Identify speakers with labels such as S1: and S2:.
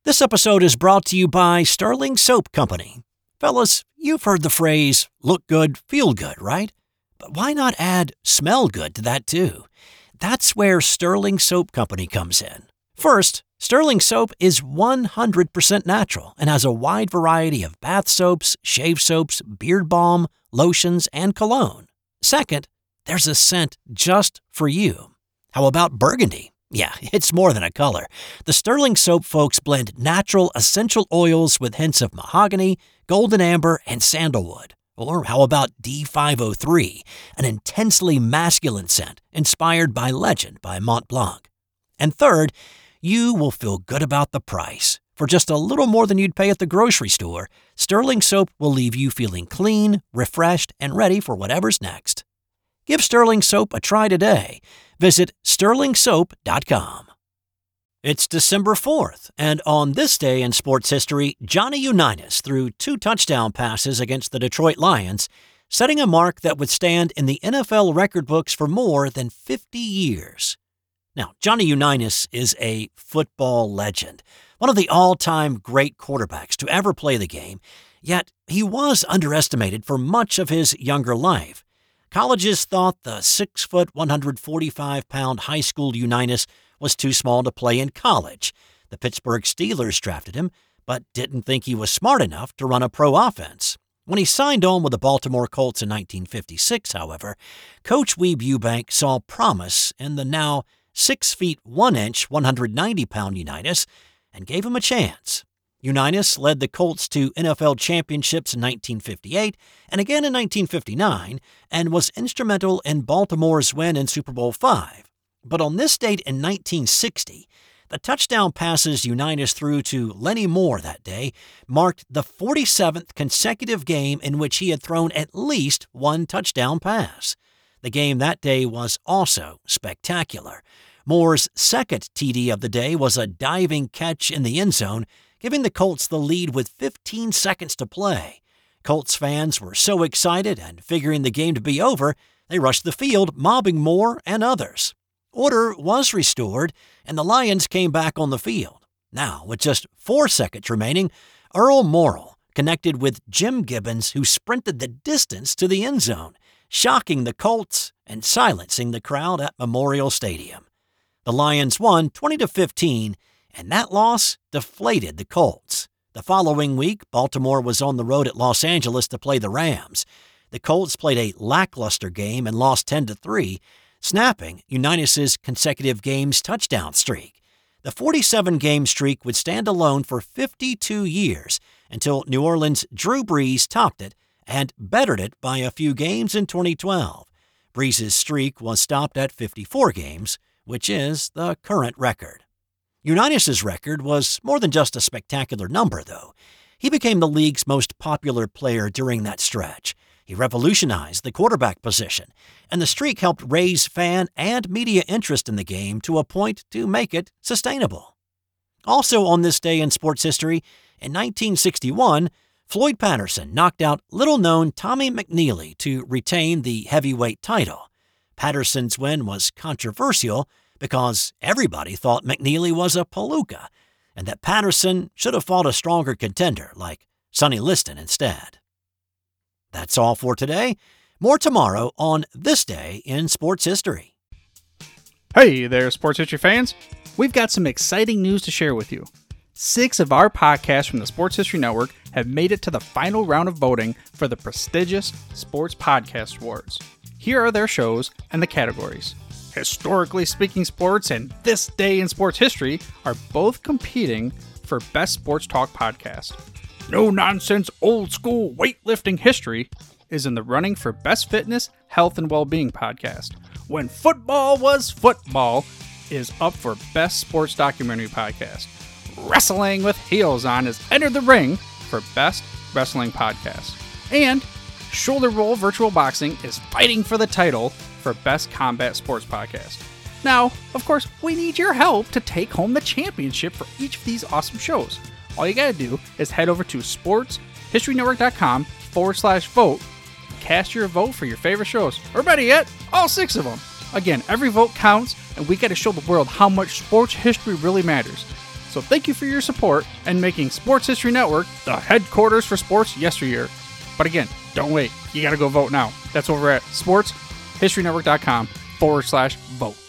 S1: This episode is brought to you by Sterling Soap Company. Fellas, you've heard the phrase, look good, feel good, right? But why not add smell good to that too? That's where Sterling Soap Company comes in. First, Sterling Soap is 100% natural and has a wide variety of bath soaps, shave soaps, beard balm, lotions, and cologne. Second, there's a scent just for you. How about burgundy? Yeah, it's more than a color. The Sterling Soap folks blend natural essential oils with hints of mahogany, golden amber, and sandalwood. Or how about D503, an intensely masculine scent inspired by Legend by Mont Blanc. And third, you will feel good about the price. For just a little more than you'd pay at the grocery store, Sterling Soap will leave you feeling clean, refreshed, and ready for whatever's next. Give Sterling Soap a try today. Visit sterlingsoap.com. It's December 4th, and on this day in sports history, Johnny Unitas threw 2 touchdown passes against the Detroit Lions, setting a mark that would stand in the NFL record books for more than 50 years. Now, Johnny Unitas is a football legend, one of the all-time great quarterbacks to ever play the game, yet he was underestimated for much of his younger life. Colleges thought the 6', 145-pound high school Unitas was too small to play in college. The Pittsburgh Steelers drafted him, but didn't think he was smart enough to run a pro offense. When he signed on with the Baltimore Colts in 1956, however, Coach Weeb Ewbank saw promise in the now 6 feet 1 inch, 190-pound Unitas and gave him a chance. Unitas led the Colts to NFL championships in 1958 and again in 1959 and was instrumental in Baltimore's win in Super Bowl V. But on this date in 1960, the touchdown passes Unitas threw to Lenny Moore that day marked the 47th consecutive game in which he had thrown at least 1 touchdown pass. The game that day was also spectacular. Moore's second TD of the day was a diving catch in the end zone, giving the Colts the lead with 15 seconds to play. Colts fans were so excited and figuring the game to be over, they rushed the field, mobbing Moore and others. Order was restored, and the Lions came back on the field. Now, with just 4 seconds remaining, Earl Morrall connected with Jim Gibbons, who sprinted the distance to the end zone, shocking the Colts and silencing the crowd at Memorial Stadium. The Lions won 20-15, and that loss deflated the Colts. The following week, Baltimore was on the road at Los Angeles to play the Rams. The Colts played a lackluster game and lost 10-3, snapping Unitas' consecutive games touchdown streak. The 47-game streak would stand alone for 52 years until New Orleans' Drew Brees topped it and bettered it by a few games in 2012. Brees' streak was stopped at 54 games, which is the current record. Unitas' record was more than just a spectacular number, though. He became the league's most popular player during that stretch. He revolutionized the quarterback position, and the streak helped raise fan and media interest in the game to a point to make it sustainable. Also on this day in sports history, in 1961, Floyd Patterson knocked out little-known Tommy McNeely to retain the heavyweight title. Patterson's win was controversial because everybody thought McNeely was a palooka and that Patterson should have fought a stronger contender like Sonny Liston instead. That's all for today. More tomorrow on This Day in Sports History.
S2: Hey there, sports history fans. We've got some exciting news to share with you. 6 of our podcasts from the Sports History Network have made it to the final round of voting for the prestigious Sports Podcast Awards. Here are their shows and the categories. Historically Speaking Sports and This Day in Sports History are both competing for Best Sports Talk Podcast. No Nonsense Old School Weightlifting History is in the running for Best Fitness, Health, and Wellbeing Podcast. When Football Was Football is up for Best Sports Documentary Podcast. Wrestling with Heels On has entered the ring for Best Wrestling Podcast. And Shoulder Roll Virtual Boxing is fighting for the title for Best Combat Sports Podcast. Now, of course, we need your help to take home the championship for each of these awesome shows. All you gotta do is head over to sportshistorynetwork.com/vote, cast your vote for your favorite shows, or better yet, all 6 of them. Again, every vote counts, and we gotta show the world how much sports history really matters. So thank you for your support and making Sports History Network the headquarters for sports yesteryear. But again, don't wait. You got to go vote now. That's over at sportshistorynetwork.com/vote.